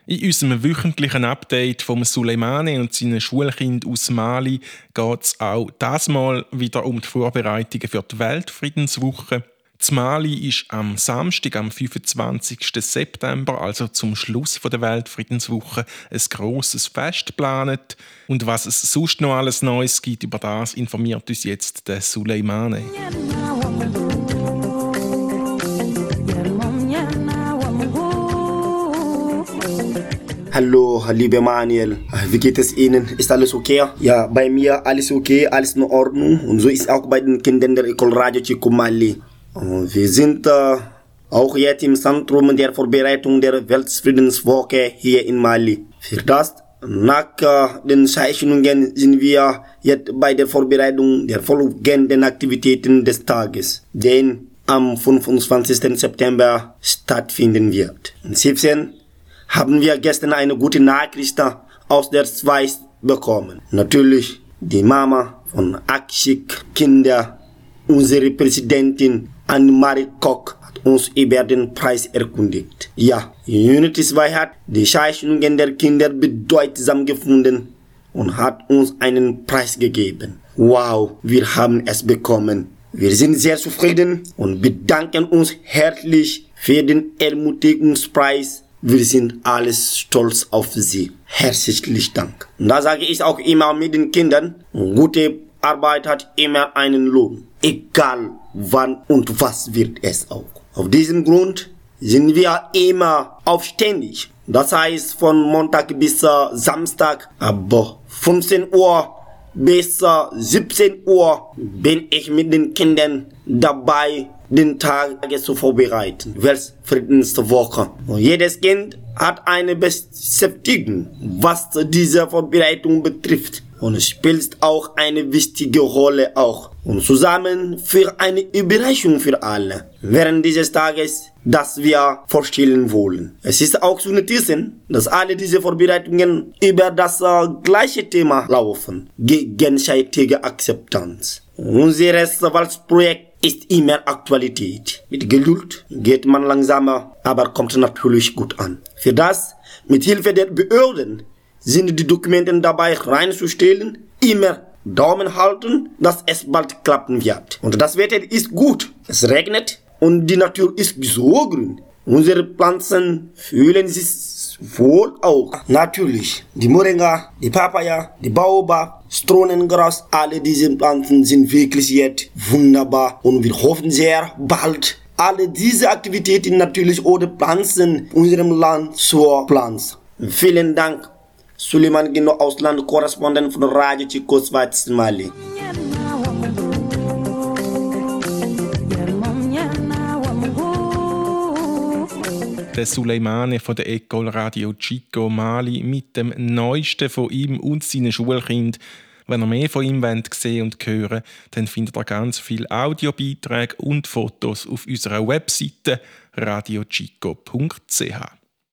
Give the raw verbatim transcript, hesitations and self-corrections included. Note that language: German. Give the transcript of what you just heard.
In unserem wöchentlichen Update vom Suleimane und seinen Schulkindern aus Mali geht es auch dieses Mal wieder um die Vorbereitungen für die Weltfriedenswoche. In Mali ist am Samstag, am fünfundzwanzigsten September, also zum Schluss der Weltfriedenswoche, ein grosses Fest geplant. Und was es sonst noch alles Neues gibt, über das informiert uns jetzt der Suleimane. Hallo, liebe Manuel. Wie geht es Ihnen? Ist alles okay? Ja, bei mir alles okay, alles in Ordnung. Und so ist auch bei den Kindern der Ecole Radio Chico Mali. Wir sind äh, auch jetzt im Zentrum der Vorbereitung der Weltfriedenswoche hier in Mali. Für das, nach äh, den Zeichnungen sind wir jetzt bei der Vorbereitung der folgenden Aktivitäten des Tages, den am fünfundzwanzigsten September stattfinden wird. In siebzehn haben wir gestern eine gute Nachricht aus der Schweiz bekommen. Natürlich die Mama von Akshik Kinder, unsere Präsidentin Annemarie Koch, hat uns über den Preis erkundigt. Ja, Unity zwei hat die Zeichnungen der Kinder bedeutsam gefunden und hat uns einen Preis gegeben. Wow, wir haben es bekommen. Wir sind sehr zufrieden und bedanken uns herzlich für den Ermutigungspreis. Wir sind alles stolz auf Sie. Herzlichen Dank. Und da sage ich auch immer mit den Kindern, gute Arbeit hat immer einen Lohn. Egal wann und was wird es auch. Auf diesem Grund sind wir immer aufständig. Das heißt von Montag bis Samstag ab fünfzehn Uhr bis siebzehn Uhr bin ich mit den Kindern dabei, den Tag zu vorbereiten. Weltfriedenswoche. Und jedes Kind hat eine Beschäftigung, was diese Vorbereitung betrifft. Und es spielt auch eine wichtige Rolle auch. Und zusammen für eine Überraschung für alle. Während dieses Tages, das wir vorstellen wollen. Es ist auch zu notieren, dass alle diese Vorbereitungen über das äh, gleiche Thema laufen. Gegenseitige Akzeptanz. Unseres Wahlprojekt ist immer Aktualität. Mit Geduld geht man langsamer, aber kommt natürlich gut an. Für das, mit Hilfe der Behörden, sind die Dokumente dabei reinzustellen, immer Daumen halten, dass es bald klappen wird. Und das Wetter ist gut. Es regnet und die Natur ist so grün. Unsere Pflanzen fühlen sich wohl auch. Natürlich, die Moringa, die Papaya, die Baobab, Stronengras, alle diese Pflanzen sind wirklich jetzt wunderbar und wir hoffen sehr bald alle diese Aktivitäten natürlich ohne Pflanzen in unserem Land zur Pflanze. Vielen Dank. Suleiman Gino, Ausland, Korrespondent von Radio Chico Schweiz, Mali. Der Suleimane von der Ecole Radio Chico Mali mit dem Neuesten von ihm und seinen Schulkindern. Wenn ihr mehr von ihm sehen und hören, dann findet ihr ganz viele Audiobeiträge und Fotos auf unserer Webseite radio chico punkt c h.